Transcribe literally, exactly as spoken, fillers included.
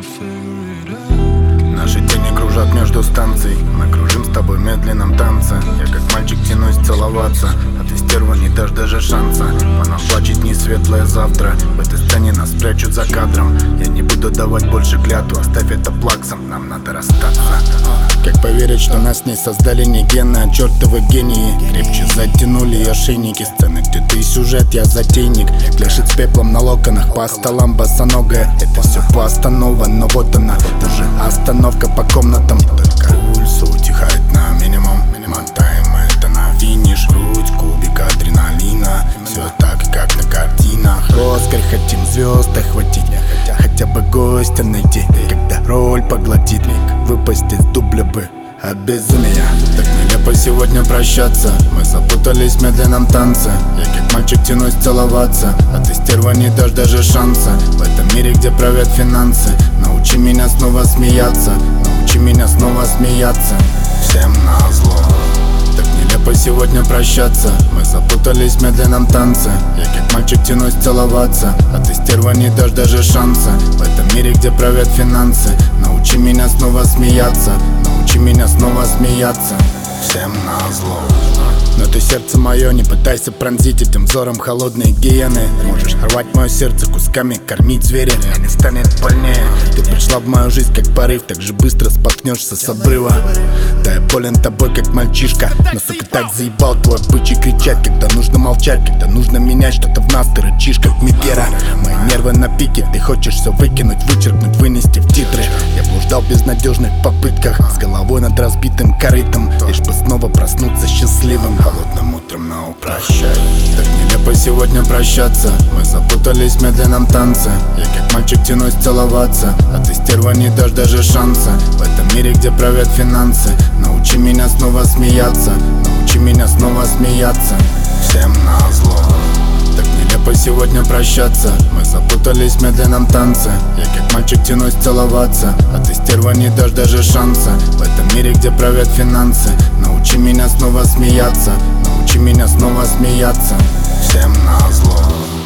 Наши тени кружат между станций. Мы кружим с тобой в медленном танце. Я как мальчик тянусь целоваться, а ты, стерва, не дашь даже шанса. По нам плачет не светлое завтра. В этой сцене нас прячут за кадром. Я не буду давать больше клятву. Оставь это плаксом, нам надо расстаться. Как поверить, что нас не создали не гены, а чертовы гении? Крепче затянули ошейники. Сцены, где ты сюжет, я затейник. Пляшет с пеплом на локонах, по столам босоногая. Это все постанова, но вот она, уже остановка по комнатам. Только пульс утихает на минимум. Мотаем это на финиш. Грудь, кубик адреналина. Все так, как на картинах. Оскар, хотим звезд охватить, хотя бы гостя найти. Когда роль поглотит, выпасть из дубля бы обезумие. Так нелепо сегодня прощаться. Мы запутались в медленном танце. Я как мальчик тянусь целоваться, а ты, стерва, не дашь даже шанса. В этом мире, где правят финансы, научи меня снова смеяться. Научи меня снова смеяться. Всем назло. Так нелепо сегодня прощаться. Мы запутались в медленном танце. Я как мальчик тянусь целоваться, а ты, стерва, не дашь даже шанса. В этом мире, где правят финансы, научи меня снова смеяться. Научи меня снова смеяться. Всем назло. Но ты, сердце мое, не пытайся пронзить этим взором холодные гиены. Можешь рвать мое сердце кусками, кормить зверя, мне не станет больнее. Ты пришла в мою жизнь как порыв, так же быстро споткнешься с обрыва. Да, я болен тобой как мальчишка, но, сука, так заебал твой бычий кричать. Когда нужно молчать, когда нужно менять что-то в нас, ты рычишь как Мегера. Мои нервы на пике, ты хочешь все выкинуть, вычеркнуть, вынести в титры. Я блуждал в безнадежных попытках, с головой над разбитым корытом, лишь бы снова проснуться счастливым холодным утром, но прощай. Так нелепо сегодня прощаться. Мы запутались в медленном танце. Я как мальчик тянусь целоваться, а ты, стерва, не дашь даже шанса. В этом мире, где правят финансы, научи меня снова смеяться. Научи меня снова смеяться. Всем назло. Так нелепо сегодня прощаться. Мы запутались в медленном танце. Я как мальчик тянусь целоваться, а ты, стерва, не дашь даже шанса. В этом мире, где правят финансы, научи меня снова смеяться. Научи меня снова смеяться. Всем назло.